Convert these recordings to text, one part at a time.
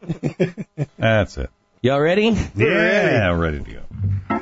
That's it. Y'all ready? Yeah, ready to go.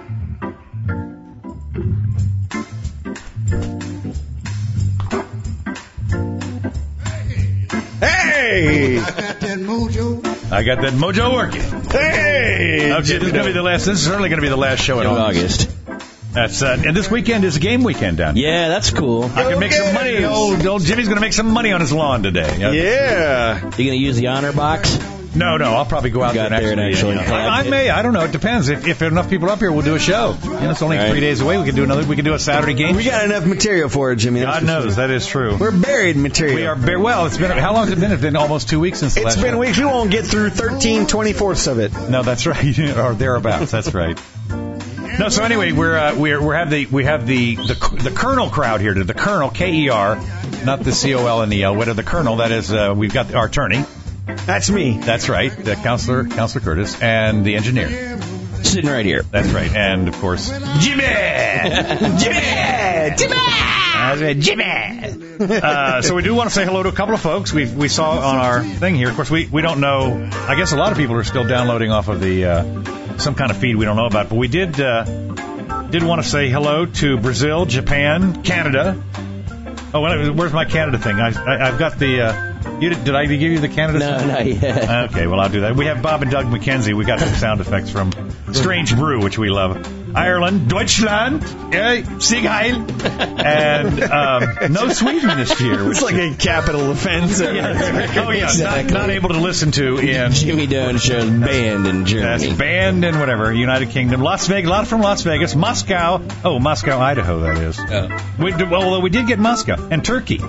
Hey! I got that mojo. I got that mojo working. Hey! Okay, this is going to be the last. This is certainly going to be the last show in August. That's and this weekend is a game weekend down here. Yeah, that's cool. I can make some money. Old Jimmy's going to make some money on his lawn today. Yeah. You going to use the honor box? No, I'll probably go out there and actually. I may. I don't know. It depends. If enough people are up here, we'll do a show. It's only 3 days away. We can do another. We can do a Saturday game. We got enough material for it, Jimmy. God knows that is true. We're buried in material. We are well. It's been. How long has it been? It's been almost 2 weeks since the last It's been show. weeks. We won't get through 13/24 of it. No, that's right, or thereabouts. That's right. No, so anyway, we have the Colonel crowd here. The Colonel, K-E-R, not the C-O-L-N-E-L. What are the Colonel? That is, we've got our attorney. That's me. That's right, the Counselor Curtis, and the engineer. Sitting right here. That's right, and of course, Jimmy. So we do want to say hello to a couple of folks we saw on our thing here. Of course, we don't know. I guess a lot of people are still downloading off of the some kind of feed we don't know about. But we did want to say hello to Brazil, Japan, Canada. Oh, where's my Canada thing? I've got the. Did I give you the Canada No, song? not yet. Okay, well, I'll do that. We have Bob and Doug McKenzie. We got some sound effects from Strange Brew, which we love. Ireland, Deutschland, Sieg Heil, and no Sweden this year. It's like a capital offense. Oh, yeah, Exactly. not able to listen to in... Jimmy Dunn Show's banned in Germany. That's banned in whatever, United Kingdom. Las Vegas, a lot from Las Vegas. Moscow, Idaho, that is. Although we did get Moscow, and Turkey.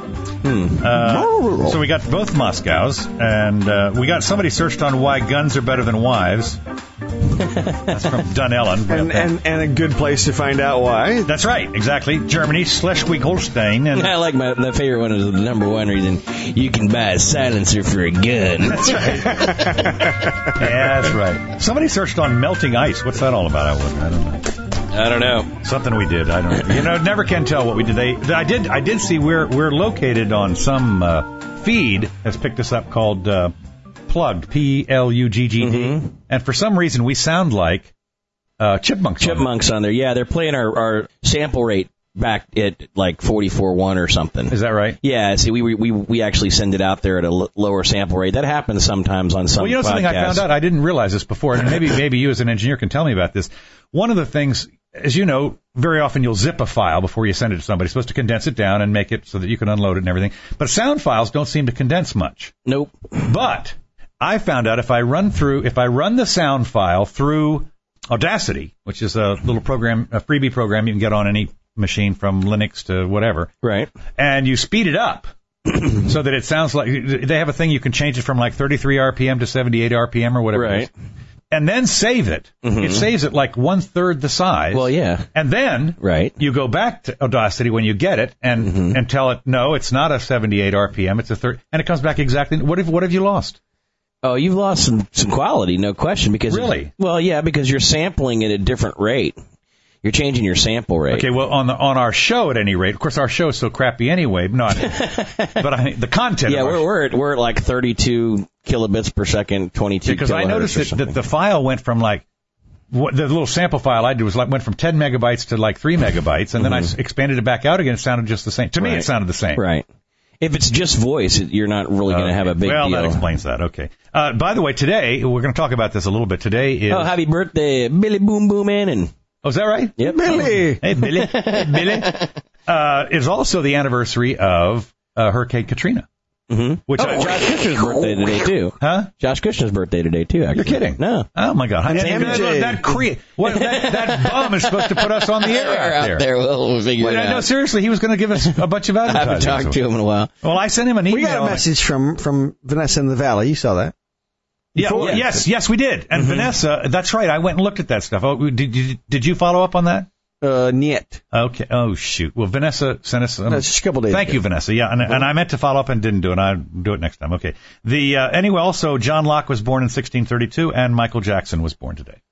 So we got both Moscows, and we got somebody searched on why guns are better than wives. That's from Dunellen. And a good place to find out why. That's right, exactly. Germany, Schleswig-Holstein. And I like my favorite one is the number one reason you can buy a silencer for a gun. That's right. Yeah, that's right. Somebody searched on melting ice. What's that all about? I don't know. Something we did. I don't know. Never can tell what we did. I did see we're located on some feed has picked us up called Plugged, P-L-U-G-G-D. And for some reason we sound like chipmunks. Chipmunks on there. Yeah, they're playing our sample rate back at like 44.1 or something. Is that right? Yeah, see, we actually send it out there at a lower sample rate. That happens sometimes on some podcasts. Something I found out, I didn't realize this before, and maybe you as an engineer can tell me about this. One of the things, as you know, very often you'll zip a file before you send it to somebody. You're supposed to condense it down and make it so that you can unload it and everything. But sound files don't seem to condense much. Nope. But I found out if I run the sound file through Audacity, which is a little program, a freebie program you can get on any machine from Linux to whatever. Right. And you speed it up so that it sounds like they have a thing you can change it from like 33 RPM to 78 RPM or whatever. Right. It is. And then save it. It saves it like 1/3 the size. Well, yeah. And then you go back to Audacity when you get it and tell it, no, it's not a 78 RPM, it's a 30, and it comes back exactly. What have you lost? Oh, you've lost some quality, no question. Because really? Well, yeah, because you're sampling at a different rate. You're changing your sample rate. Okay, well, on our show, at any rate, of course, our show is so crappy anyway. But I mean, the content. Yeah, we're at like 32 kilobits per second, 22. Because I noticed that the file went from like the little sample file I did went from 10 megabytes to like 3 megabytes, and then I expanded it back out again. It sounded just the same. To me, it sounded the same. Right. If it's just voice, you're not really going to have a big deal. Well, that explains that. Okay. By the way, today we're going to talk about this a little bit. Today is happy birthday, Billy Boom Boom Annan. Oh, is that right? Yep. Billy. Hey, Billy. Hey, Billy. It's also the anniversary of Hurricane Katrina. Which Josh Kushner's birthday today, too. Huh? Josh Kushner's birthday today, too, actually. You're kidding. No. Oh, my God. That bum is supposed to put us on the air out there. We'll figure it out. No, seriously, he was going to give us a bunch of advertising. I haven't talked to him in a while. Well, I sent him an email. We got a message from Vanessa in the Valley. You saw that. Yeah, well, yes, we did. And Vanessa, that's right. I went and looked at that stuff. Oh, did you follow up on that? Niet. Okay. Oh, shoot. Well, Vanessa sent us. Just a couple days. Thank you, Vanessa. Yeah, and I meant to follow up and didn't do it. I'll do it next time. Okay. Anyway, also John Locke was born in 1632, and Michael Jackson was born today.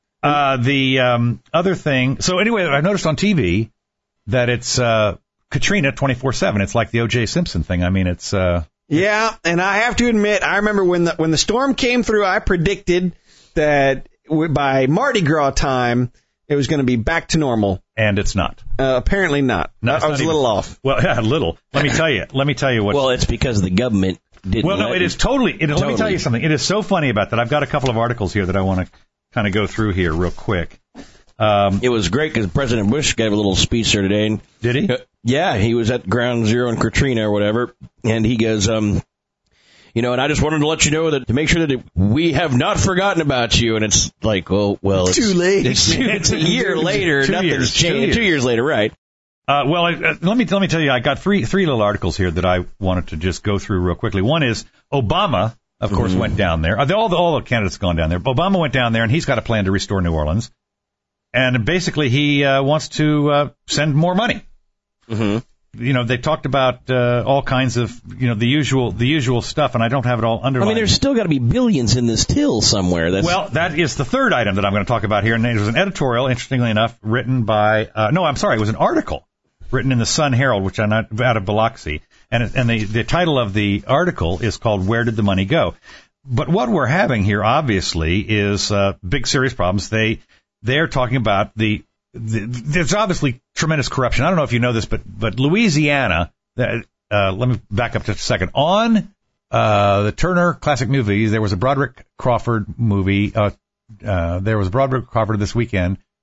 Other thing. So anyway, I noticed on TV that it's Katrina 24/7. It's like the O.J. Simpson thing. I mean, it's Yeah, and I have to admit, I remember when the storm came through, I predicted that by Mardi Gras time, it was going to be back to normal. And it's not. Apparently not. No, I was a little off. Well, yeah, a little. Let me tell you what. Well, it's because the government didn't. Well, no, it is totally. Let me tell you something. It is so funny about that. I've got a couple of articles here that I want to kind of go through here real quick. It was great because President Bush gave a little speech there today. Did he? Yeah, he was at Ground Zero in Katrina or whatever, and he goes, and I just wanted to let you know that to make sure that we have not forgotten about you. And it's like, well, it's too late. It's a year later. Nothing's changed. 2 years later, right? Let me tell you, I got three little articles here that I wanted to just go through real quickly. One is Obama, of course, went down there. All the candidates have gone down there. Obama went down there, and he's got a plan to restore New Orleans. And basically, he wants to send more money. Mm-hmm. They talked about all kinds of, the usual stuff, and I don't have it all underlined. I mean, there's still got to be billions in this till somewhere. Well, that is the third item that I'm going to talk about here, and it was an editorial, interestingly enough, written by it was an article written in the Sun Herald, which I'm not out of Biloxi, and the title of the article is called "Where Did the Money Go?" But what we're having here, obviously, is big, serious problems. They're talking about there's obviously tremendous corruption. I don't know if you know this, but Louisiana, let me back up just a second. On the Turner Classic Movies, there was a Broderick Crawford movie. There was a Broderick Crawford this week,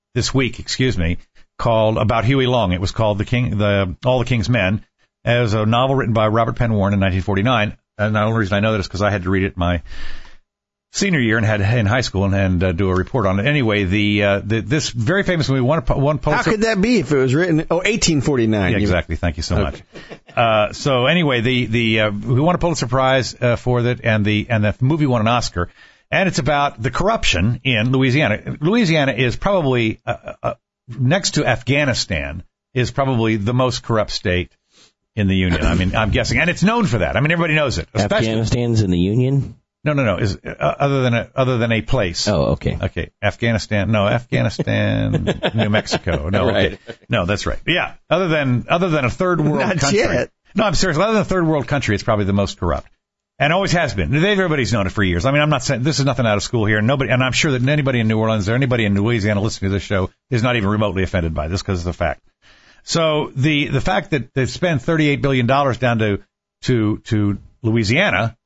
called about Huey Long. It was called All the King's Men. It was a novel written by Robert Penn Warren in 1949. And the only reason I know that is because I had to read it my senior year and had in high school and do a report on it. Anyway, this very famous movie won Pulitzer. How could that be if it was written? 1849. Yeah, exactly. Thank you so much. So anyway, we won a Pulitzer Prize for that, and the movie won an Oscar. And it's about the corruption in Louisiana. Louisiana is probably next to Afghanistan is probably the most corrupt state in the Union. I mean, I'm guessing, and it's known for that. I mean, everybody knows it. Afghanistan's in the Union. No. Is other than a place? Oh, okay. Okay, Afghanistan. No, Afghanistan, New Mexico. No, right. Okay. No, that's right. Yeah, other than a third world Not country. Yet. No, I'm serious. Other than a third world country, it's probably the most corrupt, and always has been. Everybody's known it for years. I mean, I'm not saying this is nothing out of school here. Nobody, and I'm sure that anybody in New Orleans or anybody in Louisiana listening to this show is not even remotely offended by this because it's a fact. So the fact that they've spent $38 billion down to Louisiana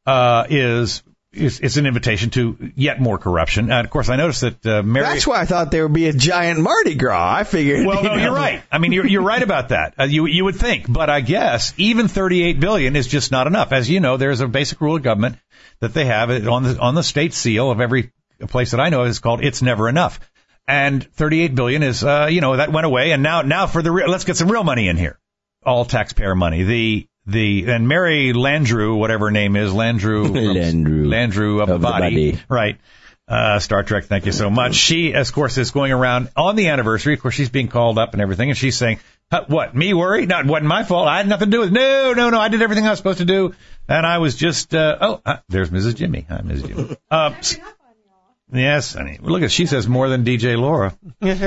it's an invitation to yet more corruption. And of course, I noticed that Mary. That's why I thought there would be a giant Mardi Gras. I figured. Well, no, you're right. I mean, you're right about that. You would think, but I guess even $38 billion is just not enough. As you know, there's a basic rule of government that they have on the state seal of every place that I know is called "It's never enough." And $38 billion is, that went away. And now for let's get some real money in here. All taxpayer money. And Mary Landrieu, whatever her name is, Landrieu of the body. Right. Star Trek. Thank you so much. She, of course, is going around on the anniversary. Of course, she's being called up and everything. And she's saying, what, me worry? Not, wasn't my fault. I had nothing to do with it. No. I did everything I was supposed to do. And I was just, there's Mrs. Jimmy. Hi, Mrs. Jimmy. Yes, honey. Look at, she says more than DJ Laura.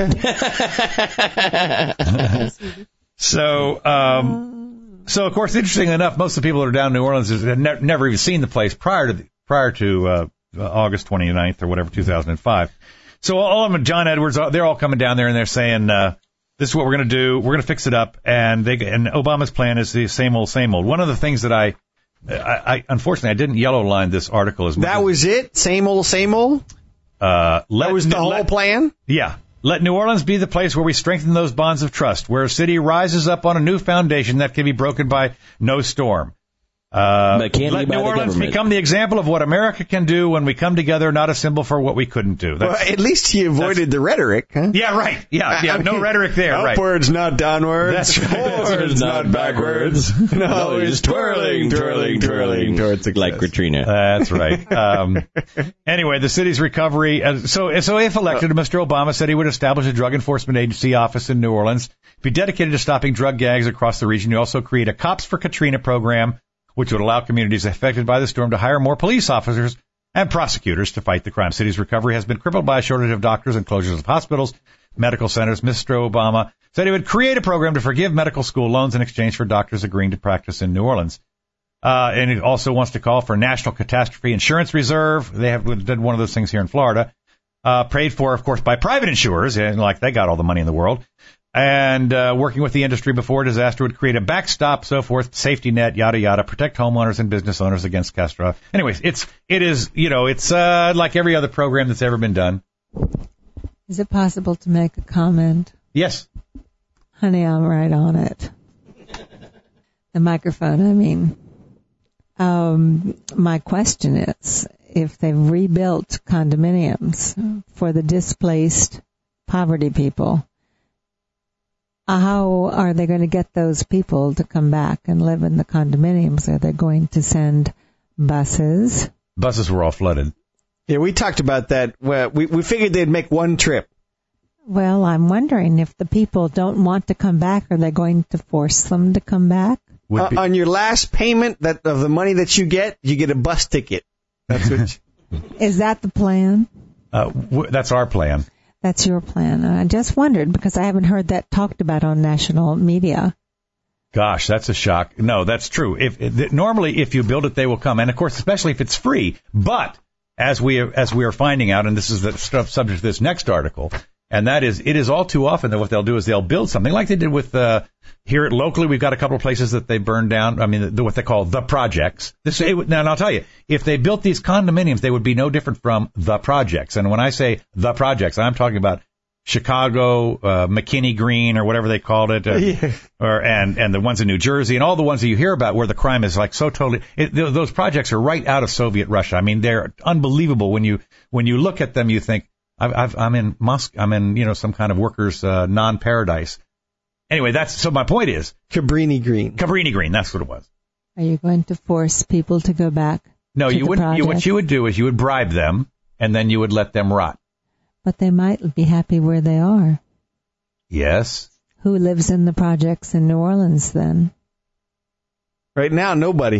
So of course, interestingly enough, most of the people that are down in New Orleans have never even seen the place prior to August 29th or whatever, 2005. So all of them, John Edwards, they're all coming down there and they're saying, this is what we're going to do. We're going to fix it up. And Obama's plan is the same old, same old. One of the things that I unfortunately, I didn't yellow line this article as much. That was it? Same old, same old? That was the whole plan? Yeah. Let New Orleans be the place where we strengthen those bonds of trust, where a city rises up on a new foundation that can be broken by no storm. Let New Orleans become the example of what America can do when we come together, not a symbol for what we couldn't do. Well, at least he avoided the rhetoric, huh? Yeah, right. Yeah, no rhetoric there. Upwards, right. Not downwards. That's right. Forwards, not backwards. No, he's twirling towards the like Katrina. That's right. Anyway, the city's recovery. So if elected, Mr. Obama said he would establish a drug enforcement agency office in New Orleans, be dedicated to stopping drug gangs across the region. He also create a Cops for Katrina program, which would allow communities affected by the storm to hire more police officers and prosecutors to fight the crime. City's recovery has been crippled by a shortage of doctors and closures of hospitals, medical centers. Mr. Obama said he would create a program to forgive medical school loans in exchange for doctors agreeing to practice in New Orleans. And it also wants to call for a national catastrophe insurance reserve. They did one of those things here in Florida. Paid for, of course, by private insurers, and like they got all the money in the world. And working with the industry before disaster would create a backstop, so forth, safety net, yada, yada, protect homeowners and business owners against catastrophe. Anyways, it's like every other program that's ever been done. Is it possible to make a comment? Yes. Honey, I'm right on it. The microphone, I mean. My question is, if they've rebuilt condominiums for the displaced poverty people, how are they going to get those people to come back and live in the condominiums? Are they going to send buses? Buses were all flooded. Yeah, we talked about that. Well, we figured they'd make one trip. Well, I'm wondering if the people don't want to come back, are they going to force them to come back? On your last payment of the money that you get a bus ticket. That's what. Is that the plan? That's our plan. That's your plan. I just wondered because I haven't heard that talked about on national media. Gosh, that's a shock. No, that's true. Normally, if you build it, they will come, and of course, especially if it's free. But as we are finding out, and this is the subject of this next article, and that is, it is all too often that what they'll do is they'll build something like they did with here locally. We've got a couple of places that they burned down. I mean, what they call the projects. Now, and I'll tell you, if they built these condominiums, they would be no different from the projects. And when I say the projects, I'm talking about Chicago, McKinney Green, or whatever they called it, and the ones in New Jersey, and all the ones that you hear about where the crime is like so totally. Those projects are right out of Soviet Russia. I mean, they're unbelievable. When you look at them, you think I'm in Moscow. I'm in some kind of workers' non-paradise. Anyway, so my point is Cabrini Green. Cabrini Green, that's what it was. Are you going to force people to go back? No, you wouldn't. What you would do is you would bribe them, and then you would let them rot. But they might be happy where they are. Yes. Who lives in the projects in New Orleans then? Right now, nobody.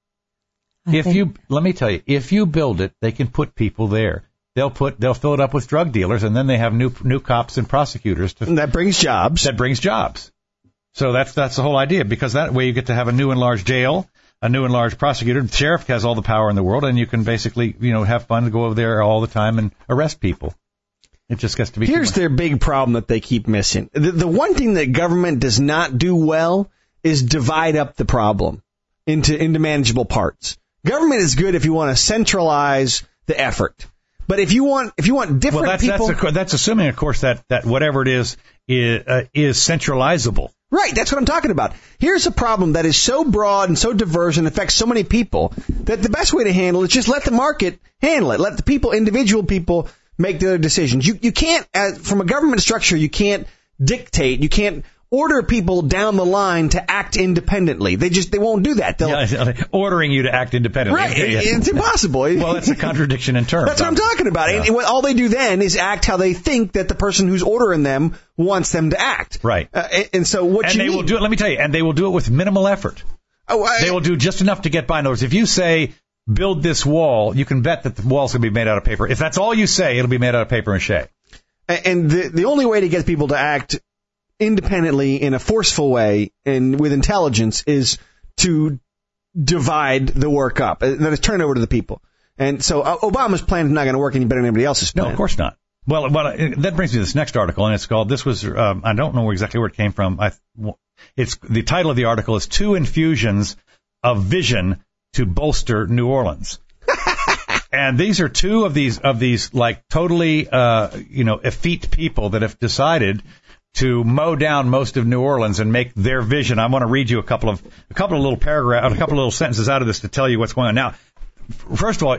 Let me tell you, if you build it, they can put people there. They'll fill it up with drug dealers, and then they have new cops and prosecutors. And that brings jobs. That brings jobs. So that's the whole idea, because that way you get to have a new and large jail, a new and large prosecutor. The sheriff has all the power in the world, and you can basically, have fun to go over there all the time and arrest people. It just gets to be. Here's their big problem that they keep missing. The one thing that government does not do well is divide up the problem into manageable parts. Government is good if you want to centralize the effort. But if you want different people, that's assuming, of course, that whatever it is centralizable. Right, that's what I'm talking about. Here's a problem that is so broad and so diverse and affects so many people that the best way to handle it is just let the market handle it. Let the individual people make their decisions. You can't, from a government structure, you can't dictate. You can't order people down the line to act independently. They won't do that. Ordering you to act independently. Right. It's impossible. Well, that's a contradiction in terms. That's what I'm talking about. Yeah. And all they do then is act how they think that the person who's ordering them wants them to act. Right. And so what and you they will do it, let me tell you, and they will do it with minimal effort. They will do just enough to get by. In other words, if you say, build this wall, you can bet that the wall's going to be made out of paper. If that's all you say, it'll be made out of paper mache. And the only way to get people to act independently in a forceful way and with intelligence is to divide the work up. That is, turn it over to the people. And so Obama's plan is not going to work any better than anybody else's plan. No, of course not. Well, that brings me to this next article, and it's called, I don't know exactly where it came from. The title of the article is 2 Infusions of Vision to Bolster New Orleans. And these are 2 of these like totally, effete people that have decided to mow down most of New Orleans and make their vision. I want to read you a couple of little paragraphs, a couple of little sentences out of this to tell you what's going on. Now, first of all,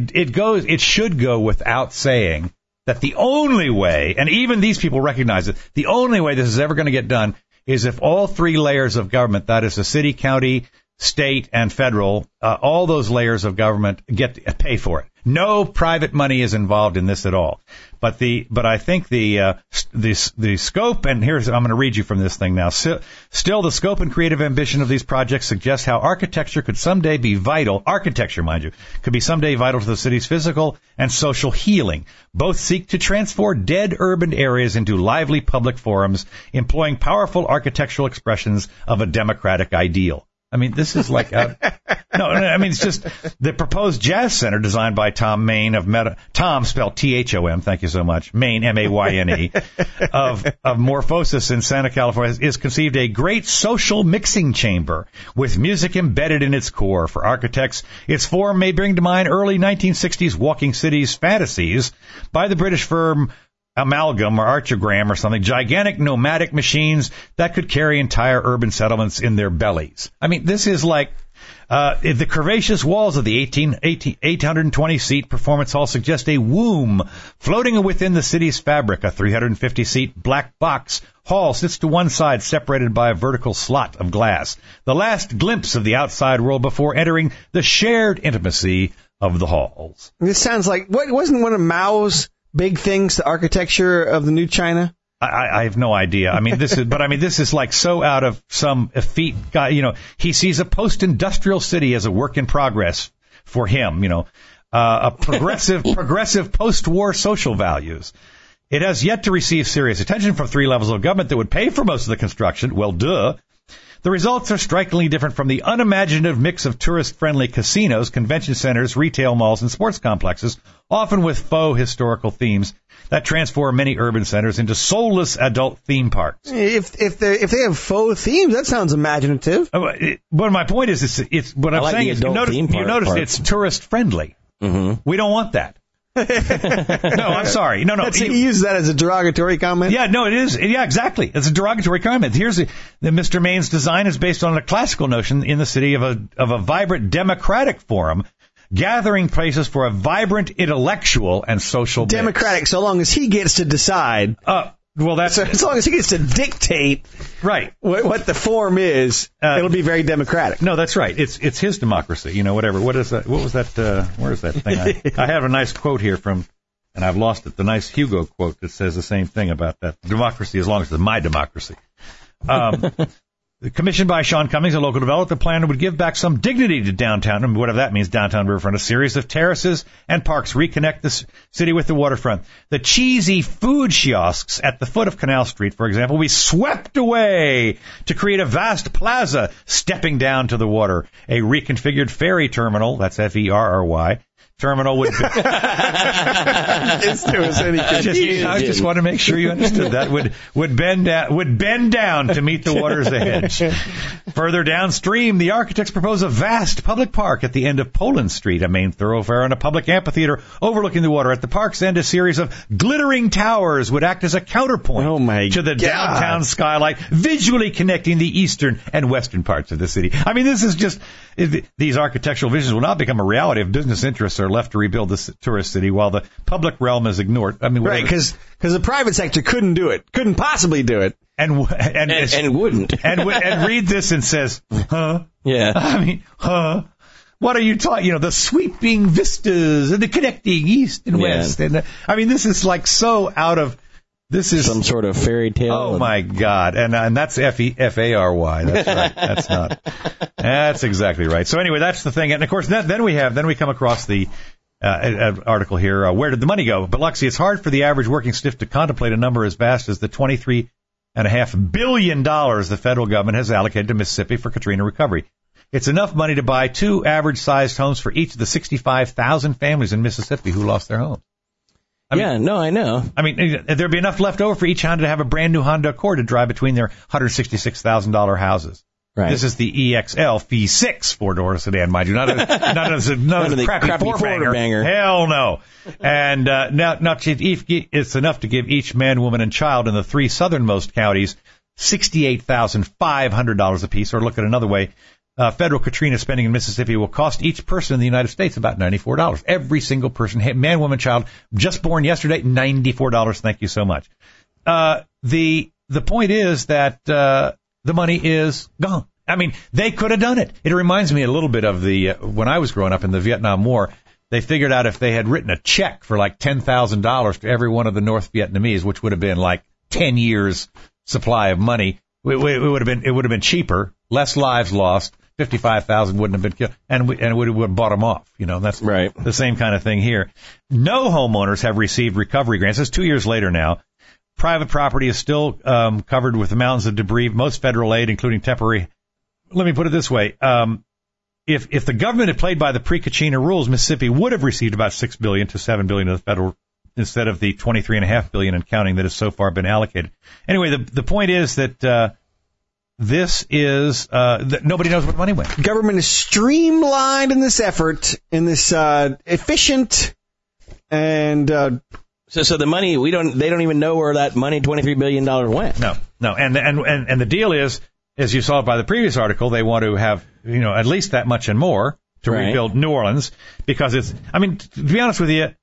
it should go without saying that the only way, and even these people recognize it, the only way this is ever going to get done is if all 3 layers of government, that is the city, county, state, and federal, all those layers of government pay for it. No private money is involved in this at all. But I think the scope, and I'm going to read you from this thing now. Still, the scope and creative ambition of these projects suggest how architecture could someday be vital. Architecture, mind you, could be someday vital to the city's physical and social healing. Both seek to transform dead urban areas into lively public forums, employing powerful architectural expressions of a democratic ideal. I mean, this is like it's just the proposed jazz center designed by Tom Maine of Tom spelled Thom. Thank you so much. Maine, Mayne, of Morphosis in Santa California is conceived a great social mixing chamber with music embedded in its core. For architects, its form may bring to mind early 1960s walking cities fantasies by the British firm Amalgam or Archogram or something, gigantic nomadic machines that could carry entire urban settlements in their bellies. I mean, this is like the curvaceous walls of the 820-seat performance hall suggest a womb floating within the city's fabric. A 350-seat black box hall sits to one side, separated by a vertical slot of glass. The last glimpse of the outside world before entering the shared intimacy of the halls. This sounds like, what wasn't one of Mao's big things, the architecture of the new China? I have no idea. I mean, this is like so out of some effete guy. You know, he sees a post-industrial city as a work in progress for him. You know, a progressive post-war social values. It has yet to receive serious attention from three levels of government that would pay for most of the construction. Well, duh. The results are strikingly different from the unimaginative mix of tourist-friendly casinos, convention centers, retail malls, and sports complexes, often with faux historical themes that transform many urban centers into soulless adult theme parks. If they have faux themes, that sounds imaginative. But my point is, it's what I'm saying is, you notice it's tourist-friendly. Mm-hmm. We don't want that. No, I'm sorry. No. He used that as a derogatory comment? Yeah, no, it is. Yeah, exactly. It's a derogatory comment. Here's the Mr. Maine's design is based on a classical notion in the city of a vibrant democratic forum, gathering places for a vibrant intellectual and social mix. Democratic, so long as he gets to decide. Well, that's as long as he gets to dictate right what the form is. It'll be very democratic. No, that's right. It's his democracy. You know, whatever. What is that? What was that? Where is that thing? I have a nice quote here from, and I've lost it. The nice Hugo quote that says the same thing about that democracy, as long as it's my democracy. Commissioned by Sean Cummings, a local developer, the plan would give back some dignity to downtown, and whatever that means, downtown riverfront. A series of terraces and parks reconnect the city with the waterfront. The cheesy food kiosks at the foot of Canal Street, for example, will be swept away to create a vast plaza stepping down to the water. A reconfigured ferry terminal, that's Ferry, terminal would be... I just want to make sure you understood that. Would bend down to meet the waters edge. Further downstream, the architects propose a vast public park at the end of Poland Street, a main thoroughfare and a public amphitheater overlooking the water. At the park's end, a series of glittering towers would act as a counterpoint to the downtown skyline, visually connecting the eastern and western parts of the city. I mean, this is just... These architectural visions will not become a reality if business interests are left to rebuild the tourist city while the public realm is ignored. I mean, right, because the private sector couldn't do it, couldn't possibly do it, and wouldn't, and read this and says, huh? Yeah. I mean, huh? What are you talking? You know, the sweeping vistas and the connecting east and west, and I mean, this is like so out of. This is some sort of fairy tale. Oh my God! And that's Fary. That's right. That's not. That's exactly right. So anyway, that's the thing. And of course, then we come across the article here. Where did the money go? Biloxi. It's hard for the average working stiff to contemplate a number as vast as the $23.5 billion the federal government has allocated to Mississippi for Katrina recovery. It's enough money to buy 2 average-sized homes for each of the 65,000 families in Mississippi who lost their homes. I know. I mean, there'd be enough left over for each Honda to have a brand new Honda Accord to drive between their $166,000 houses. Right. This is the EXL V6 4-door sedan, mind you. Not a crappy four-banger. Hell no. And now it's enough to give each man, woman, and child in the 3 southernmost counties $68,500 apiece. Or look at another way. Federal Katrina spending in Mississippi will cost each person in the United States about $94. Every single person, man, woman, child, just born yesterday, $94. Thank you so much. The point is that the money is gone. I mean, they could have done it. It reminds me a little bit of when I was growing up in the Vietnam War. They figured out if they had written a check for like $10,000 to every one of the North Vietnamese, which would have been like 10 years supply of money, it would have been cheaper, less lives lost. 55,000 wouldn't have been killed, and we would have bought them off. You know, that's right. The same kind of thing here. No homeowners have received recovery grants. It's 2 years later now. Private property is still covered with the mountains of debris. Most federal aid, including temporary let me put it this way. If the government had played by the pre-Kachina rules, Mississippi would have received about $6 billion to $7 billion of the federal instead of the $23.5 billion and counting that has so far been allocated. Anyway, the point is that this is that nobody knows what money went. Government is streamlined in this effort, in this efficient and so the money they don't even know where that money $23 billion went. No, and the deal is, as you saw by the previous article, they want to have at least that much and more to rebuild New Orleans because it's. I mean, to be honest with you,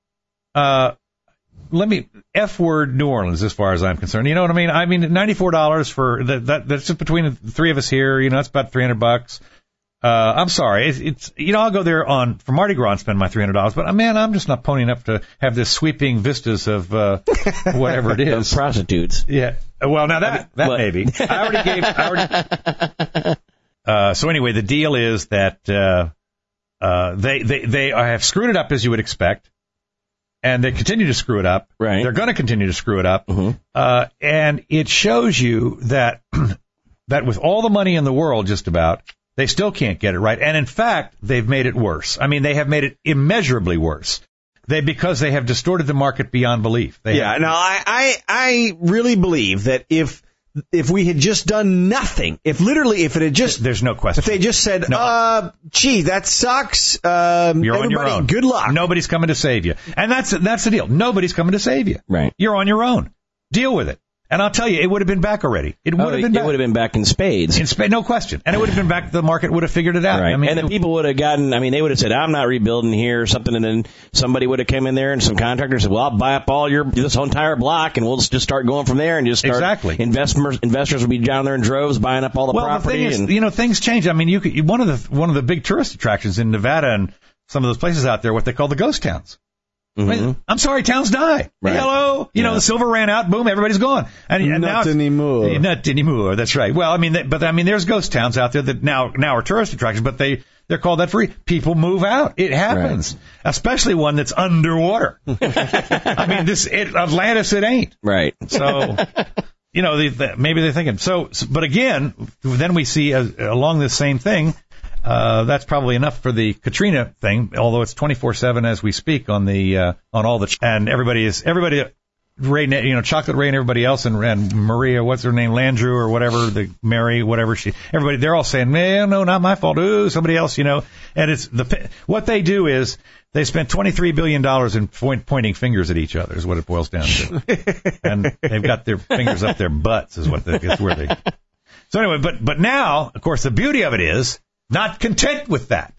F-word New Orleans as far as I'm concerned. You know what I mean? I mean, $94 for that's just between the three of us here. That's about $300. I'm sorry. It's I'll go there for Mardi Gras and spend my $300, but man, I'm just not ponying up to have this sweeping vistas of whatever it is. Prostitutes. Yeah. Well, now that maybe. So anyway, the deal is that they have screwed it up as you would expect. And they continue to screw it up. Right. They're going to continue to screw it up. Mm-hmm. And it shows you that with all the money in the world, just about, they still can't get it right. And in fact, they've made it worse. I mean, they have made it immeasurably worse. Because they have distorted the market beyond belief. I really believe that if we had just done nothing, if it had just... There's no question. If they just said, gee, that sucks. You're on your own. Good luck. Nobody's coming to save you. And that's the deal. Nobody's coming to save you. Right. You're on your own. Deal with it. And I'll tell you, it would have been back already. It would have been back in spades. No question. And it would have been back, the market would have figured it out. Right. I mean, and the people would have they would have said, I'm not rebuilding here or something, and then somebody would have come in there and some contractor said, well, I'll buy up all this whole entire block and we'll just start going from there and just start. Exactly. Investors would be down there in droves buying up all the property. Well, the thing is, things change. I mean, one of the big tourist attractions in Nevada and some of those places out there, what they call the ghost towns. Mm-hmm. I mean, I'm sorry, towns die. Right. Hello, the silver ran out. Boom, everybody's gone. And not anymore. Not anymore. That's right. Well, I mean, there's ghost towns out there that now are tourist attractions, but they're called that free. People move out. It happens, especially one that's underwater. I mean, Atlantis, it ain't. Right. So, maybe they're thinking. So, but again, then we see along this same thing. That's probably enough for the Katrina thing, although it's 24/7 as we speak on all the, and everybody, Ray, Chocolate Ray and everybody else, and Maria, what's her name, Landrew or whatever, everybody, they're all saying, man, no, not my fault. Ooh, somebody else, and it's what they do is they spent $23 billion in pointing fingers at each other is what it boils down to. And they've got their fingers up their butts is where they, so anyway, but now, of course, the beauty of it is, not content with that.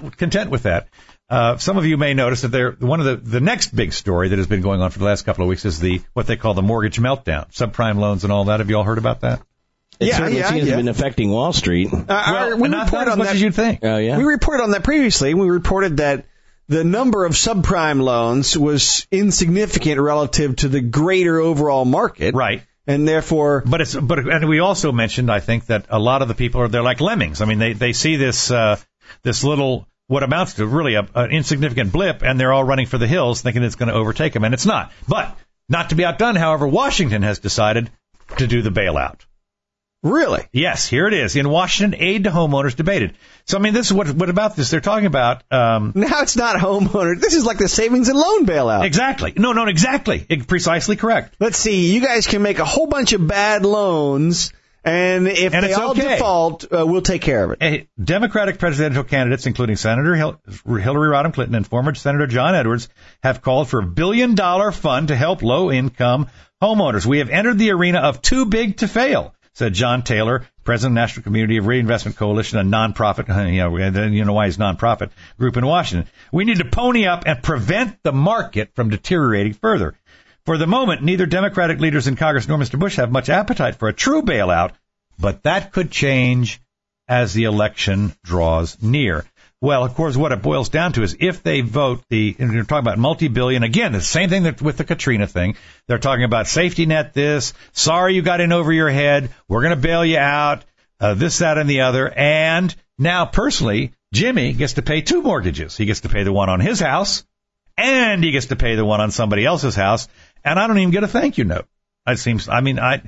Some of you may notice that one of the next big story that has been going on for the last couple of weeks is what they call the mortgage meltdown, subprime loans and all that. Have you all heard about that? It certainly seems to have been affecting Wall Street. We reported on that as you'd think. Oh, yeah. We reported on that previously. We reported that the number of subprime loans was insignificant relative to the greater overall market. Right. And therefore, and we also mentioned, I think, that a lot of the people they're like lemmings. I mean, they see this little, what amounts to really an insignificant blip, and they're all running for the hills, thinking it's going to overtake them, and it's not. But not to be outdone, however, Washington has decided to do the bailout. Really? Yes, here it is. In Washington, aid to homeowners debated. So, I mean, this is what about this? They're talking about... now it's not homeowners. This is like the savings and loan bailout. Exactly. No, exactly. Precisely correct. Let's see. You guys can make a whole bunch of bad loans, and if they all default, we'll take care of it. Democratic presidential candidates, including Senator Hillary Rodham Clinton and former Senator John Edwards, have called for $1 billion fund to help low-income homeowners. We have entered the arena of too big to fail, said John Taylor, president of the National Community of Reinvestment Coalition, a nonprofit, you know why he's nonprofit group in Washington. We need to pony up and prevent the market from deteriorating further. For the moment, neither Democratic leaders in Congress nor Mr. Bush have much appetite for a true bailout, but that could change as the election draws near. Well, of course, what it boils down to is if they vote and you're talking about multi-billion, again, the same thing with the Katrina thing. They're talking about safety net this, sorry you got in over your head, we're going to bail you out, this, that, and the other. And now, personally, Jimmy gets to pay two mortgages. He gets to pay the one on his house, and he gets to pay the one on somebody else's house, and I don't even get a thank you note. It seems,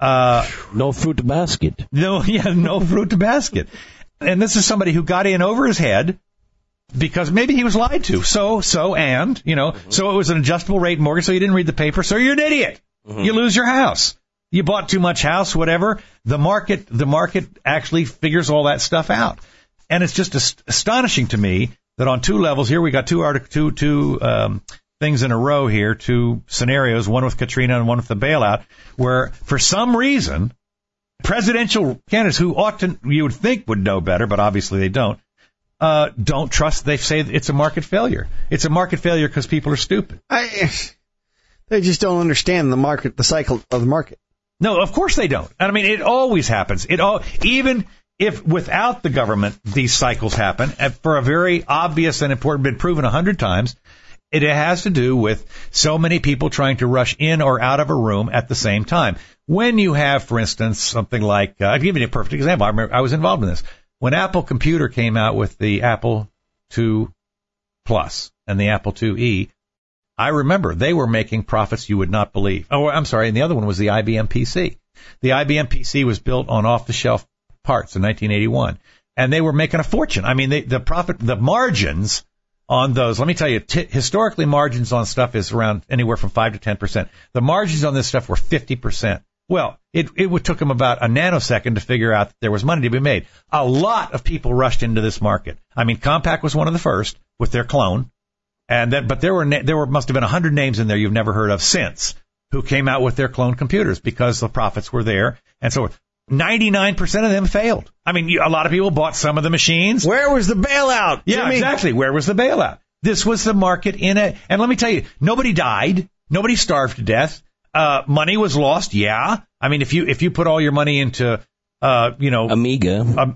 No fruit to basket. No fruit to basket. And this is somebody who got in over his head because maybe he was lied to. So it was an adjustable rate mortgage, so you didn't read the paper, so you're an idiot. Mm-hmm. You lose your house. You bought too much house, whatever. The market actually figures all that stuff out. And it's just astonishing to me that on two levels here, we got two things in a row here, two scenarios, one with Katrina and one with the bailout, where for some reason, presidential candidates who you would think would know better, but obviously they don't trust. They say it's a market failure. It's a market failure because people are stupid. They just don't understand the cycle of the market. No, of course they don't. I mean, it always happens. Even if without the government, these cycles happen for a very obvious and important, been proven 100 times. It has to do with so many people trying to rush in or out of a room at the same time. When you have, for instance, something like, I'll give you a perfect example. I remember I was involved in this. When Apple Computer came out with the Apple II Plus and the Apple IIe, I remember they were making profits you would not believe. Oh, I'm sorry. And the other one was the IBM PC. The IBM PC was built on off-the-shelf parts in 1981, and they were making a fortune. I mean, the margins on those, let me tell you, historically margins on stuff is around anywhere from 5 to 10%. The margins on this stuff were 50%. Well, it took them about a nanosecond to figure out that there was money to be made. A lot of people rushed into this market. I mean, Compaq was one of the first with their clone. But there must have been 100 names in there you've never heard of since who came out with their clone computers because the profits were there. And so 99% of them failed. I mean, a lot of people bought some of the machines. Where was the bailout? Yeah, Jimmy? Exactly. Where was the bailout? This was the market and let me tell you, nobody died. Nobody starved to death. Money was lost. Yeah. I mean, if you put all your money into, Amiga.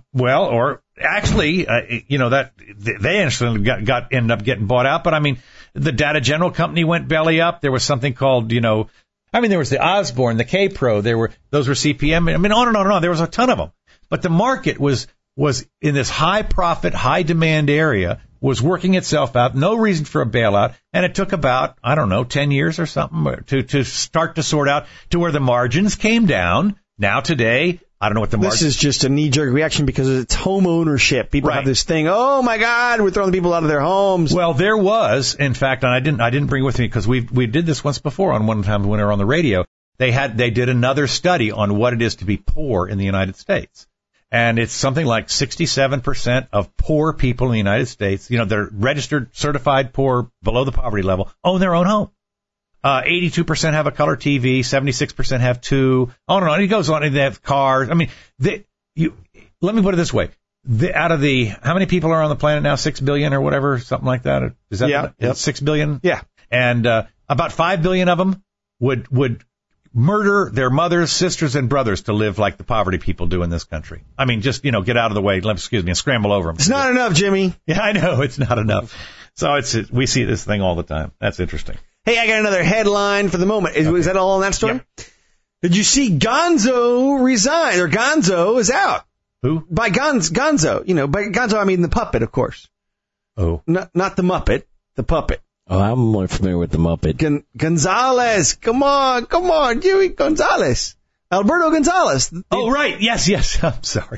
That they instantly ended up getting bought out. But I mean, the Data General company went belly up. There was something called, there was the Osborne, the K-Pro. Those were CPM. I mean, on and on and on. There was a ton of them. But the market was in this high profit, high demand area, was working itself out. No reason for a bailout. And it took about, 10 years or something to start to sort out to where the margins came down. Now today, I don't know what the margin. This is just a knee-jerk reaction because it's home ownership. People have this thing, oh my God, we're throwing people out of their homes. Well, there was, in fact, and I didn't bring it with me because we did this once before on one time when we were on the radio. They did another study on what it is to be poor in the United States. And it's something like 67% of poor people in the United States, they're registered, certified poor, below the poverty level, own their own home. 82% have a color TV, 76% have two. On and on. It goes on. And they have cars. I mean, let me put it this way. Out of how many people are on the planet now? 6 billion or whatever, something like that. Is that 6 billion? Yeah. And about 5 billion of them would murder their mothers, sisters, and brothers to live like the poverty people do in this country. I mean, just, get out of the way, and scramble over them. It's not enough, Jimmy. Yeah, I know. It's not enough. So we see this thing all the time. That's interesting. Hey, I got another headline for the moment. Is that all on that story? Yep. Did you see Gonzo resign? Or Gonzo is out. Who? By Gonzo. By Gonzo, I mean the puppet, of course. Oh. Not the Muppet, the puppet. Oh, I'm more familiar with the Muppet. Gonzalez. Come on, Jimmy Gonzalez. Alberto Gonzalez. Oh, right. Yes. I'm sorry.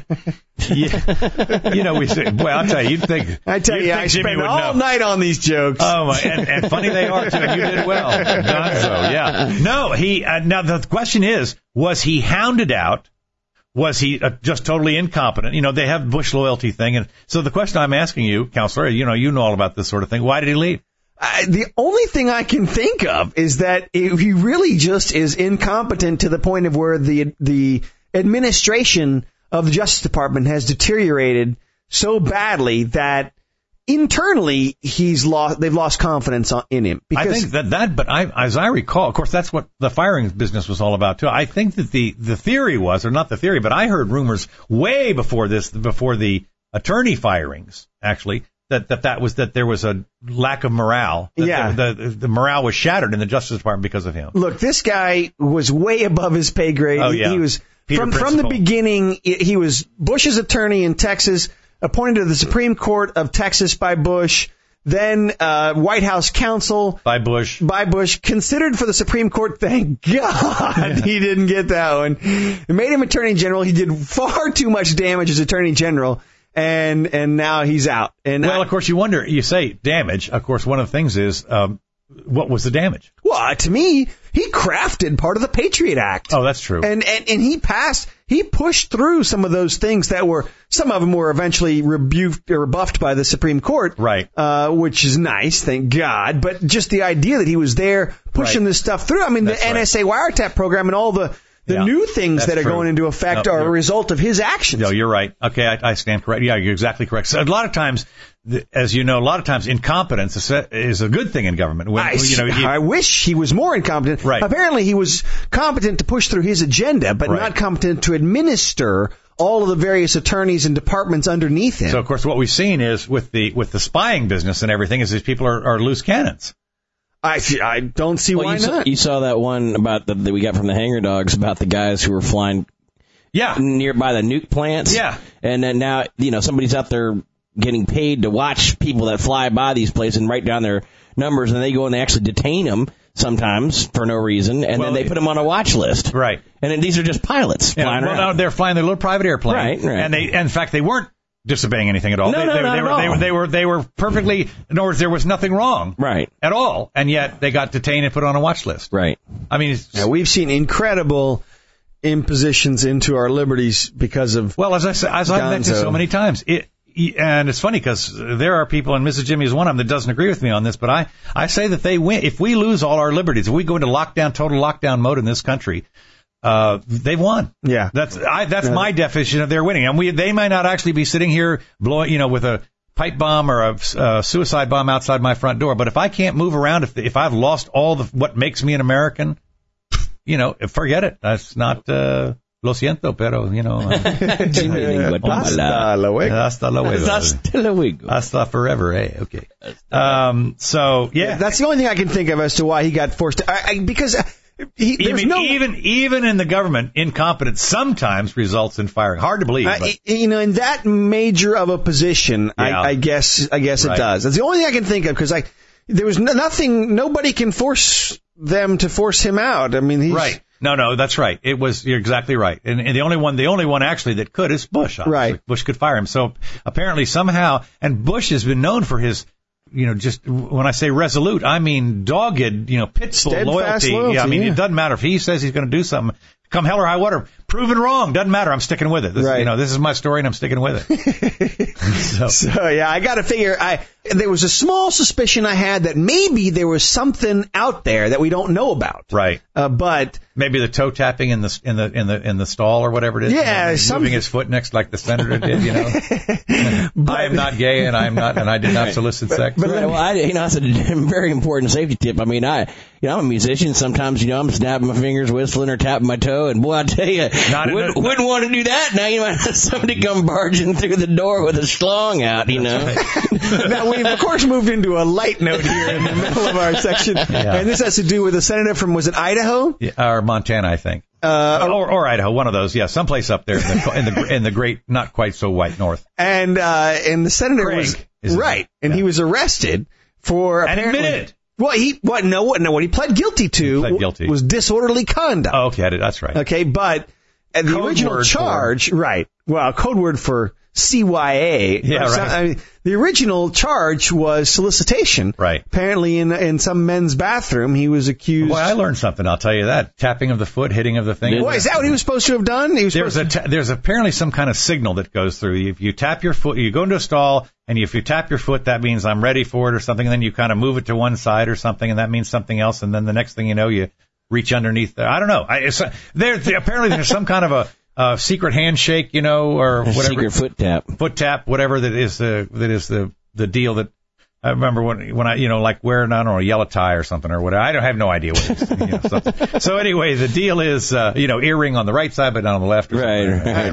Yeah. We say, well, I'll tell you, I spent all night on these jokes. Oh, my. And funny they are, too. You did well. Gonzo, yeah. No, now the question is, was he hounded out? Was he just totally incompetent? They have Bush loyalty thing. And so the question I'm asking you, Counselor, you know all about this sort of thing. Why did he leave? The only thing I can think of is that he really just is incompetent to the point of where the administration of the Justice Department has deteriorated so badly that internally they've lost confidence in him. Because I think but as I recall, of course, that's what the firing business was all about too. I think that the theory was, or not the theory, but I heard rumors way before the attorney firings, actually, that there was a lack of morale. The morale was shattered in the Justice Department because of him. Look, this guy was way above his pay grade. Oh, yeah. He was from the beginning. He was Bush's attorney in Texas, appointed to the Supreme Court of Texas by Bush. then White House counsel by Bush, considered for the Supreme Court. Thank God he didn't get that one. It made him Attorney General. He did far too much damage as Attorney General, and now he's out. And of course, you say damage. Of course, one of the things is what was the damage? Well, to me, he crafted part of the Patriot Act. Oh, that's true. And he pushed through some of those things some of them were eventually rebuked or rebuffed by the Supreme Court. Right. Which is nice, thank God. But just the idea that he was there pushing this stuff through. I mean, the NSA wiretap program and all the new things that are going into effect are a result of his actions. No, you're right. Okay, I stand correct. Yeah, you're exactly correct. So a lot of times, as you know, incompetence is a good thing in government. I wish he was more incompetent. Right. Apparently, he was competent to push through his agenda, but not competent to administer all of the various attorneys and departments underneath him. So, of course, what we've seen is with the spying business and everything is these people are loose cannons. I don't see why not. You saw that one about that we got from the Hanger Dogs about the guys who were flying nearby the nuke plants. Yeah. And then now, somebody's out there getting paid to watch people that fly by these places and write down their numbers, and they go and they actually detain them sometimes for no reason, and then they put them on a watch list. Right. And then these are just pilots flying around. No, they're flying their little private airplane. Right. And in fact, they weren't disobeying anything at all. They were perfectly, in other words, there was nothing wrong. Right. At all. And yet they got detained and put on a watch list. Right. I mean, we've seen incredible impositions into our liberties because of as I've mentioned so many times, and it's funny because there are people, and Mrs. Jimmy is one of them that doesn't agree with me on this, but I say that they win. If we lose all our liberties, if we go into total lockdown mode in this country, they've won. Yeah. That's my definition of their winning. And they might not actually be sitting here blowing, with a pipe bomb or a suicide bomb outside my front door. But if I can't move around, if I've lost all what makes me an American, forget it. That's not, lo siento, pero, Hasta luego. Hasta forever, eh? Okay. So, yeah. That's the only thing I can think of as to why he got forced because even in the government, incompetence sometimes results in firing. Hard to believe. In that major of a position, I guess it does. That's the only thing I can think of because there was nothing. Nobody can force them to force him out. I mean, he's right. No, that's right. You're exactly right. And the only one actually that could is Bush. Obviously. Right. Bush could fire him. So apparently somehow, and Bush has been known for his, just when I say resolute, I mean dogged, pitful loyalty. Yeah, I mean, it doesn't matter if he says he's going to do something. Come hell or high water, proven wrong. Doesn't matter. I'm sticking with it. This is my story, and I'm sticking with it. So yeah, I got to figure. There was a small suspicion I had that maybe there was something out there that we don't know about. Right. But maybe the toe tapping in the stall or whatever it is. Yeah, moving his foot next like the senator did. But, I am not gay, and I did not solicit sex. But that's a very important safety tip. I mean, I'm a musician. Sometimes I'm snapping my fingers, whistling, or tapping my toe. And boy, I tell you, wouldn't want to do that. Now you might have somebody come barging through the door with a schlong out, Right. Now, we've, of course, moved into a light note here in the middle of our section. Yeah. And this has to do with a senator from, was it Idaho? Yeah, or Montana, I think. Or Idaho, one of those. Yeah, someplace up there in the great, not quite so white north. And the senator was right. And he was arrested for apparently. And admitted. What he pled guilty to was disorderly conduct. Oh, okay, that's right. Okay, but the original charge, right? Well, code word for CYA. Yeah, right. I mean, the original charge was solicitation. Right. Apparently, in some men's bathroom, he was accused. Boy, I learned something. I'll tell you that. Tapping of the foot, hitting of the thing. Boy, is that what he was supposed to have done? There's apparently some kind of signal that goes through. If you tap your foot, you go into a stall, and if you tap your foot, that means I'm ready for it or something. And then you kind of move it to one side or something, and that means something else. And then the next thing you know, you reach underneath there. I don't know. Apparently, there's some kind of a secret handshake, or whatever. Secret foot tap, whatever that is the deal that I remember when I like wearing, I don't know, a yellow tie or something or whatever. I have no idea what it is. So anyway, the deal is, earring on the right side, but not on the left. Right.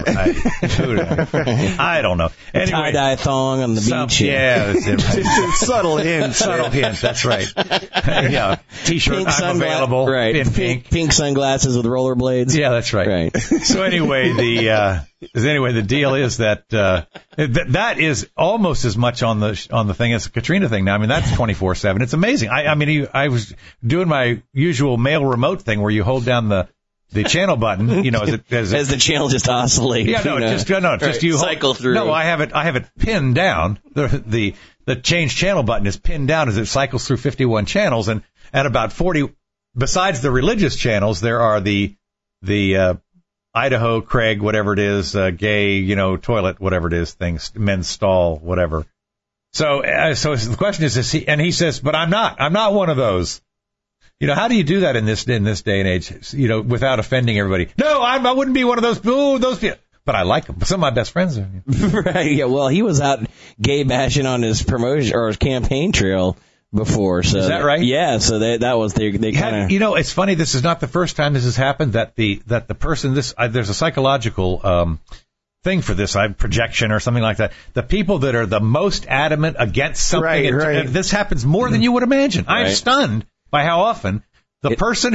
I don't know. Anyway, tie-dye thong on the beach. Yeah. Subtle hint. Subtle hint. That's right. Yeah. T-shirt. Pink I'm available. Right. Pink. Pink sunglasses with rollerblades. Yeah, that's right. Right. So anyway, Anyway, the deal is that that is almost as much on the thing as the Katrina thing now. I mean, that's 24/7. It's amazing. I was doing my usual male remote thing where you hold down the channel button, as the channel just oscillates. Yeah, just you cycle through. No, I have it pinned down. The change channel button is pinned down as it cycles through 51 channels, and at about 40, besides the religious channels, there are the Idaho, Craig, whatever it is, gay, toilet, whatever it is, things, men's stall, whatever. So the question is he says, but I'm not one of those. How do you do that in this day and age, without offending everybody? No, I wouldn't be one of those people. But I like them. Some of my best friends are. Right, yeah, well, he was out gay bashing on his promotion or his campaign trail before. So is that right? Yeah, so that was they kind of. It's funny. This is not the first time this has happened. That the person there's a psychological thing for this, projection or something like that. The people that are the most adamant against something, right. This happens more than you would imagine. Right. I'm stunned by how often the person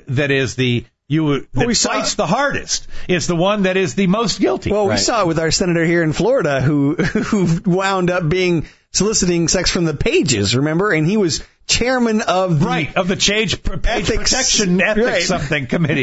that fights the hardest is the one that is the most guilty. Well, we saw it with our senator here in Florida who wound up soliciting sex from the pages, remember? And he was chairman of the Page Protection Ethics something committee.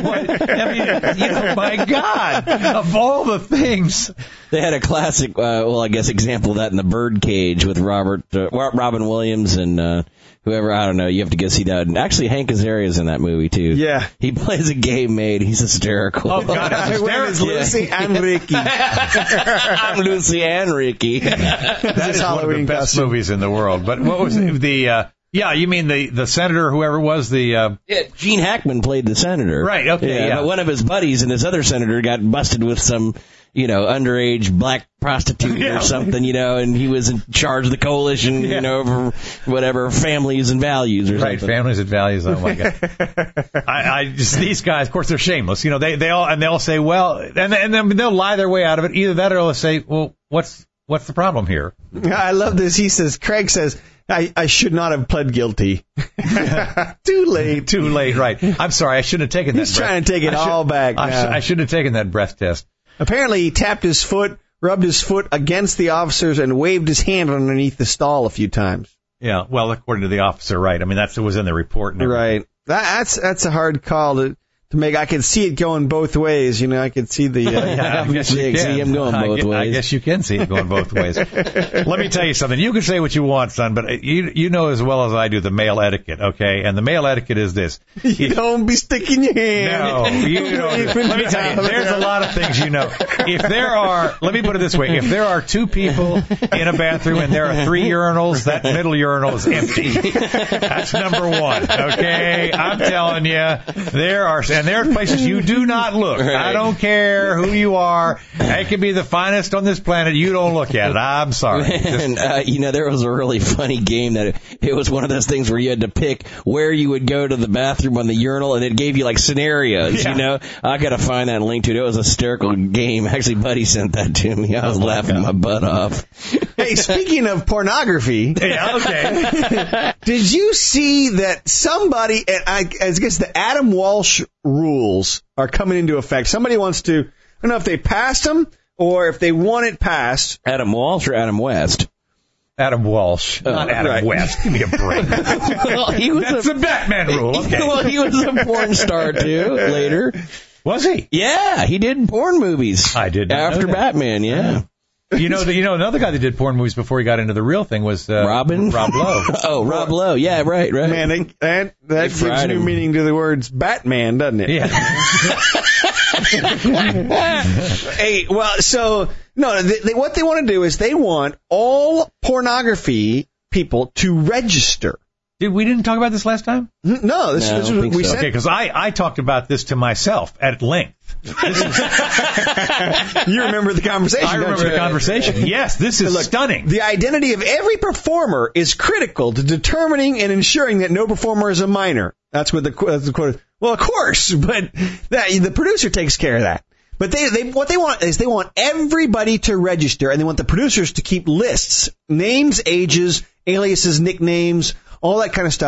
My God, of all the things. They had a classic, example of that in The Birdcage with Robin Williams and whoever, I don't know, you have to go see that. And actually, Hank Azaria's in that movie, too. Yeah. He plays a gay maid. He's hysterical. Oh, God, it's Lucy and Ricky. I'm Lucy and Ricky. That is one of the best movies in the world. But what was you mean the senator, whoever it was, Gene Hackman played the senator. Right, okay, yeah. But one of his buddies and his other senator got busted with some, underage black prostitute or something, and he was in charge of the coalition, for whatever, families and values or something. Right, families and values, oh my God. These guys, of course, they're shameless. They all say, well, and then they'll lie their way out of it. Either that or they'll say, well, what's the problem here? I love this. Craig says, I should not have pled guilty. Too late, right. I'm sorry, I shouldn't have taken that. He's trying to take it all back now. I shouldn't have taken that breath test. Apparently, he tapped his foot, rubbed his foot against the officers, and waved his hand underneath the stall a few times. Yeah, well, according to the officer, right. I mean, that's what was in the report. Right. That's a hard call to make. I could see it going both ways. I could see the. I guess you can see him going both ways. I guess you can see it going both ways. Let me tell you something. You can say what you want, son, but you know as well as I do the male etiquette, okay? And the male etiquette is this. You don't be sticking your hand. No, you don't. Let me tell you, there's a lot of things let me put it this way. If there are two people in a bathroom and there are 3 urinals, that middle urinal is empty. That's number one, okay? I'm telling you, there are places you do not look. Right. I don't care who you are. It could be the finest on this planet. You don't look at it. I'm sorry. And, there was a really funny game that it was one of those things where you had to pick where you would go to the bathroom on the urinal, and it gave you, scenarios, I got to find that link to it. It was a hysterical game. Actually, Buddy sent that to me. I was laughing my butt off. Hey, speaking of pornography. Yeah, okay. Did you see that somebody, I guess the Adam Walsh rules are coming into effect? Somebody wants to, I don't know if they passed them or if they want it passed. Adam Walsh or Adam West? Adam Walsh, not Adam West. Give me a break. That's the Batman rule. Okay. Well, he was a porn star, too, later. Was he? Yeah, he did porn movies. I did not after know that. Batman, yeah. Another guy that did porn movies before he got into the real thing was Rob Lowe. Oh, Rob Lowe. Yeah, right. Man, that gives new meaning to the words Batman, doesn't it? Yeah. Hey, well, so no, what they want to do is they want all pornography people to register. We didn't talk about this last time? No, this is what we said. Okay, because I talked about this to myself at length. You remember the conversation? I remember the conversation. Yes, this is stunning. The identity of every performer is critical to determining and ensuring that no performer is a minor. That's what the quote is. Well, of course, but the producer takes care of that. But what they want is they want everybody to register, and they want the producers to keep lists, names, ages, aliases, nicknames, all that kind of stuff.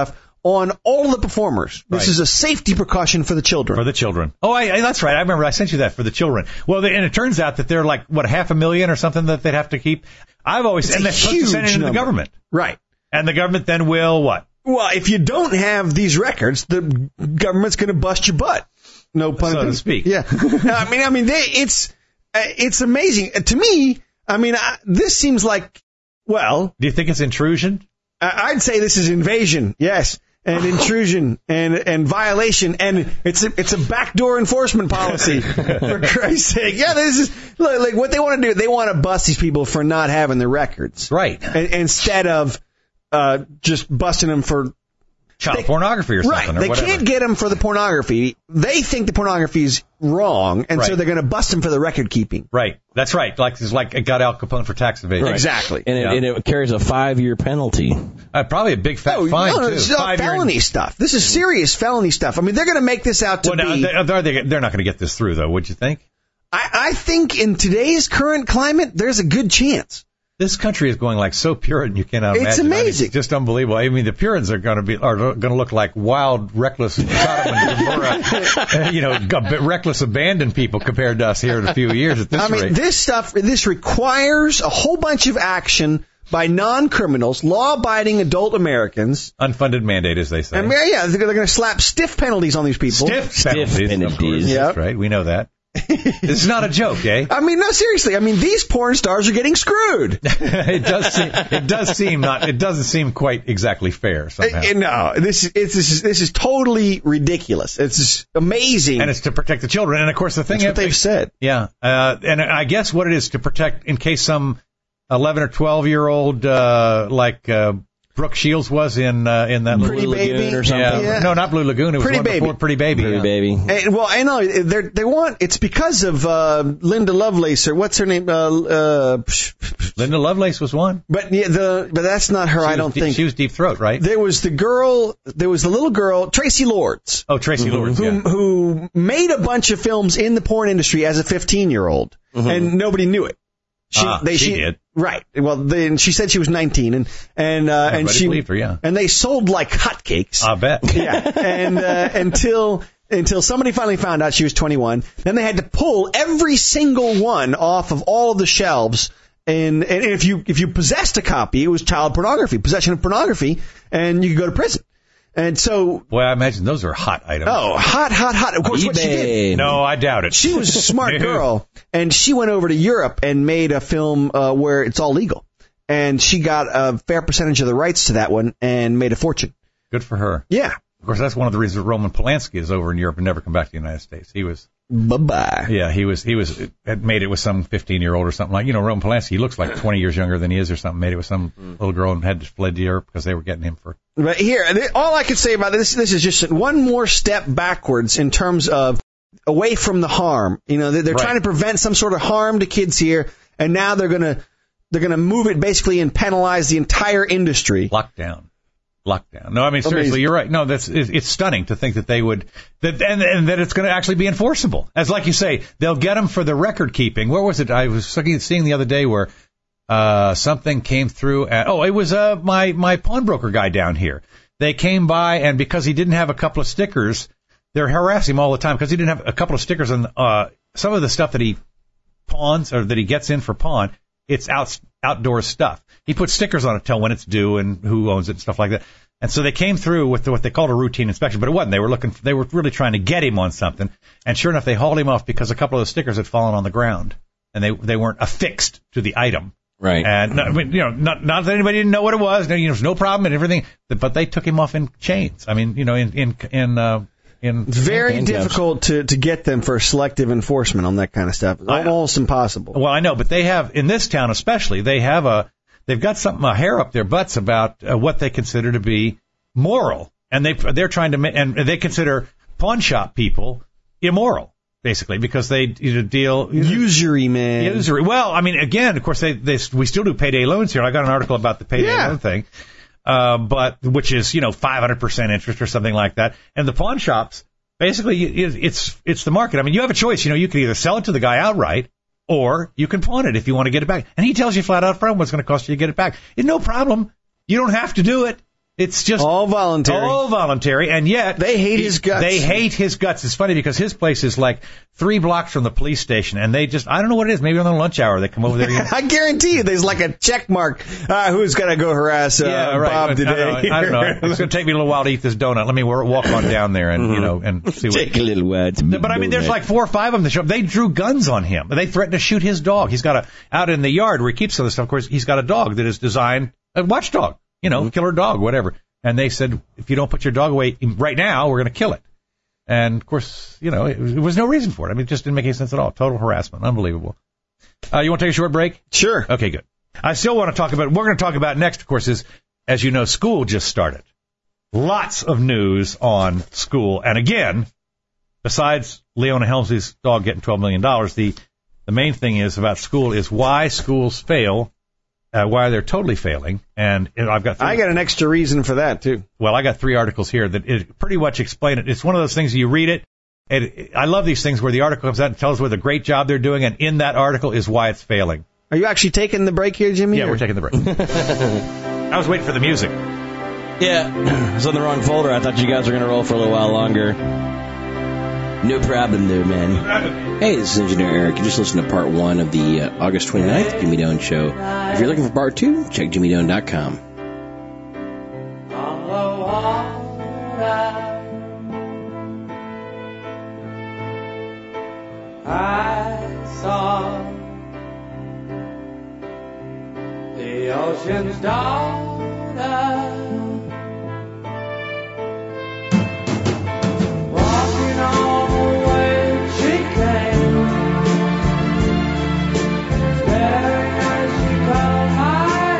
on all the performers. This is a safety precaution for the children. For the children. Oh, that's right. I remember I sent you that for the children. Well, and it turns out that they're like, what, 500,000 or something that they'd have to keep? I've always said that's supposed to send it into the government. Right. And the government then will what? Well, if you don't have these records, the government's going to bust your butt. No pun intended. So to speak. Yeah. I mean, it's amazing. To me, this seems like, well. Do you think it's intrusion? I'd say this is invasion, yes, and intrusion and violation, and it's a backdoor enforcement policy, for Christ's sake. Yeah, this is like what they want to do. They want to bust these people for not having the records. Right. Instead of just busting them for child pornography or something. Right. They can't get them for the pornography. They think the pornography is wrong, and so they're going to bust them for the record keeping. Right. That's right. It's like it got Al Capone for tax evasion. Right. Exactly. And it carries a 5-year penalty. Probably a big fat fine, too. It's felony stuff. This is serious felony stuff. I mean, they're going to make this out to be... They're not going to get this through, though, would you think? I think in today's current climate, there's a good chance. This country is going like so Puritan you cannot imagine. It's amazing. It's just unbelievable. I mean, the Puritans are going to look like wild, reckless, Sodom and Gomorrah, reckless, abandoned people compared to us here in a few years at this rate. This requires a whole bunch of action by non-criminals, law-abiding adult Americans. Unfunded mandate, as they say. And they're going to slap stiff penalties on these people. Stiff penalties. Yep. That's right. We know that. This is not a joke, eh? I mean, no, seriously. I mean, these porn stars are getting screwed. It doesn't seem quite exactly fair somehow. No, this is totally ridiculous. It's amazing. And it's to protect the children. And of course, the thing that's what they've said. Yeah. And I guess what it is to protect in case some 11 or 12-year-old, Brooke Shields was in that Pretty Blue Baby Lagoon or something. Yeah. No, not Blue Lagoon. It was Pretty one Baby. Before Pretty Baby. Pretty Baby. It's because of Linda Lovelace, or what's her name? Linda Lovelace was one. But that's not her. I don't think she was Deep Throat, right? There was the little girl, Tracy Lords. Oh, Tracy Lords, who made a bunch of films in the porn industry as a 15-year-old, and nobody knew it. She did. Right. Well, then she said she was 19, and she believed her, yeah. And they sold like hotcakes. I bet. Yeah. And until somebody finally found out she was 21, then they had to pull every single one off of all of the shelves. And if you possessed a copy, it was child pornography, possession of pornography, and you could go to prison. And so... Well, I imagine those are hot items. Oh, hot. Of course, what she did... No, I doubt it. She was a smart girl, and she went over to Europe and made a film where it's all legal. And she got a fair percentage of the rights to that one and made a fortune. Good for her. Yeah. Of course, that's one of the reasons Roman Polanski is over in Europe and never come back to the United States. He was... Bye-bye. Yeah, he had made it with some 15-year-old or something like, Roman Polanski, he looks like 20 years younger than he is or something, made it with some little girl and had to fled to Europe because they were getting him for... But here, all I can say about this is just one more step backwards in terms of away from the harm. They're trying to prevent some sort of harm to kids here, and now they're gonna move it basically and penalize the entire industry. Lockdown. No, I mean, seriously, you're right. No, it's stunning to think that they would, and that it's going to actually be enforceable. As like you say, they'll get them for the record keeping. Where was it? I was seeing the other day where something came through. It was my pawnbroker guy down here. They came by, and because he didn't have a couple of stickers, they're harassing him all the time because he didn't have a couple of stickers on some of the stuff that he pawns or that he gets in for pawn. It's outdoor stuff. He puts stickers on it to tell when it's due and who owns it and stuff like that. And so they came through with what they called a routine inspection, but it wasn't. They were really trying to get him on something. And sure enough, they hauled him off because a couple of the stickers had fallen on the ground and they weren't affixed to the item. Right. And not that anybody didn't know what it was. There's no problem and everything. But they took him off in chains. I mean, it's very difficult to get them for selective enforcement on that kind of stuff. It's almost impossible. Well, I know, but they have, in this town especially, they've got a hair up their butts about what they consider to be moral. And they're trying to, and they consider pawn shop people immoral, basically, because they deal... Usury, man. Usury. Well, I mean, again, of course, we still do payday loans here. I got an article about the payday loan thing. But which is 500% interest or something like that. And the pawn shops, basically, it's the market. I mean, you have a choice. You can either sell it to the guy outright, or you can pawn it if you want to get it back. And he tells you flat out front what's going to cost you to get it back. It's no problem. You don't have to do it. It's just all voluntary. All voluntary, and yet they hate his guts. They hate his guts. It's funny because his place is like 3 blocks from the police station, and they just, I don't know what it is, maybe on their lunch hour they come over there. I guarantee you there's like a check mark. Who's going to go harass Bob today? I don't know. It's going to take me a little while to eat this donut. Let me walk on down there and, and see what. Take a little while to But I mean, there's like 4 or 5 of them that show up. They drew guns on him. They threatened to shoot his dog. He's got out in the yard where he keeps all this stuff, of course, he's got a dog that is designed, a watchdog, killer dog, whatever. And they said, if you don't put your dog away right now, we're going to kill it. And, of course, it was no reason for it. I mean, it just didn't make any sense at all. Total harassment. Unbelievable. You want to take a short break? Sure. Okay, good. I still want to talk about, we're going to talk about next, of course, is, as you know, school just started. Lots of news on school. And again, besides Leona Helmsley's dog getting $12 million, the main thing is about school is why schools fail. Why they're totally failing, and I've got. I got an extra reason for that too. Well, I got 3 articles here that pretty much explain it. It's one of those things you read it, and I love these things where the article comes out and tells what a great job they're doing, and in that article is why it's failing. Are you actually taking the break here, Jimmy? Yeah, we're taking the break. I was waiting for the music. Yeah, I was on the wrong folder. I thought you guys were going to roll for a little while longer. No problem there, man. Hey, this is Engineer Eric. You just listened to part 1 of the August 29th Jimmy Doan Show. If you're looking for part 2, check jimmydoan.com. I saw the ocean's daughter walking on the way she came, staring as she called my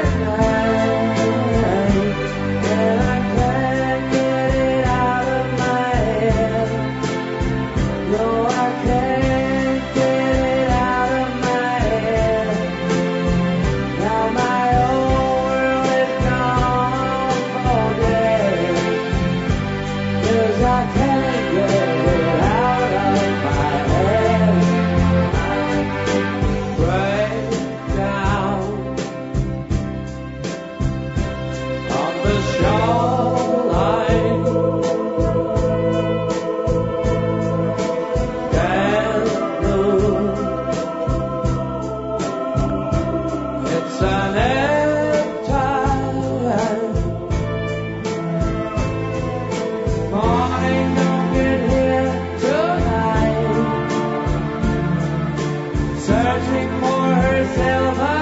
name, and I can't get it out of my head. No, I can't get it out of my head. Now my whole world is gone for dead, 'cause I can't get it out of my head. Break down on the shoreline, dance blue. It's an airtime morning, don't get here tonight. Searching for herself a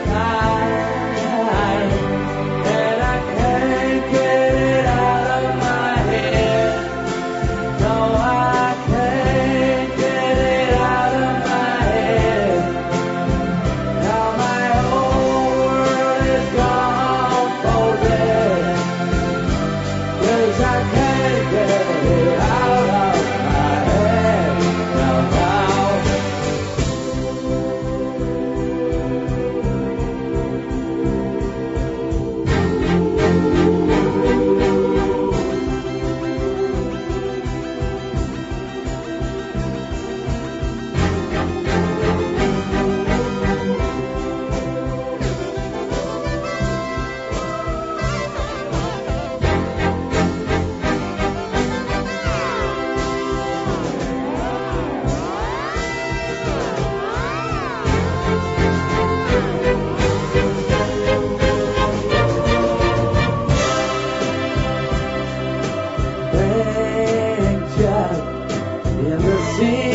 light, and I can't get it out of my head. No, I can't get it out of my head. Now my whole world is gone for dead, 'cause I can't get it out of my head. Now. Big Jack in the sea.